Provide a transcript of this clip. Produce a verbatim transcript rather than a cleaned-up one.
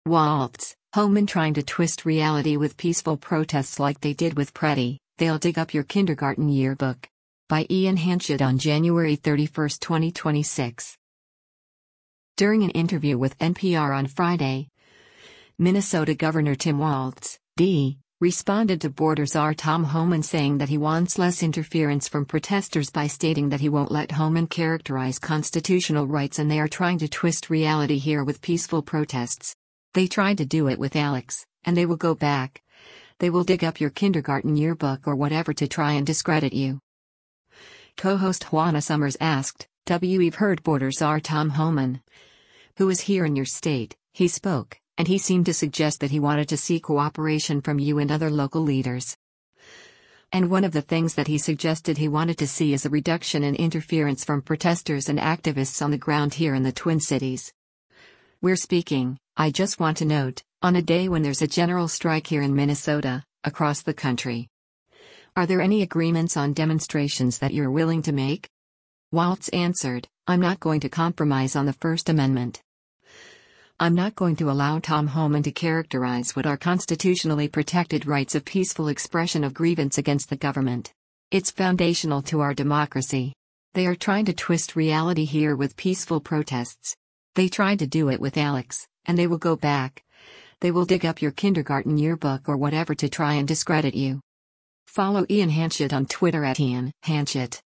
Waltz, Homan trying to twist reality with peaceful protests like they did with Pretty, they'll dig up your kindergarten yearbook. By Ian Hanchett on January thirty-first, twenty twenty-six. During an interview with N P R on Friday, Minnesota Governor Tim Waltz, D, responded to border czar Tom Homan saying that he wants less interference from protesters by stating that he won't let Homan characterize constitutional rights and they are trying to twist reality here with peaceful protests. They tried to do it with Alex, and they will go back. They will dig up your kindergarten yearbook or whatever to try and discredit you. Co-host Juana Summers asked, "We've heard border czar Tom Homan, who is here in your state, he spoke, and he seemed to suggest that he wanted to see cooperation from you and other local leaders. And one of the things that he suggested he wanted to see is a reduction in interference from protesters and activists on the ground here in the Twin Cities. We're speaking, I just want to note, on a day when there's a general strike here in Minnesota, across the country. Are there any agreements on demonstrations that you're willing to make?" Waltz answered, "I'm not going to compromise on the First Amendment. I'm not going to allow Tom Homan to characterize what are constitutionally protected rights of peaceful expression of grievance against the government. It's foundational to our democracy. They are trying to twist reality here with peaceful protests. They tried to do it with Alex, and they will go back. They will dig up your kindergarten yearbook or whatever to try and discredit you." Follow Ian Hanchett on Twitter at Ian Hanchett.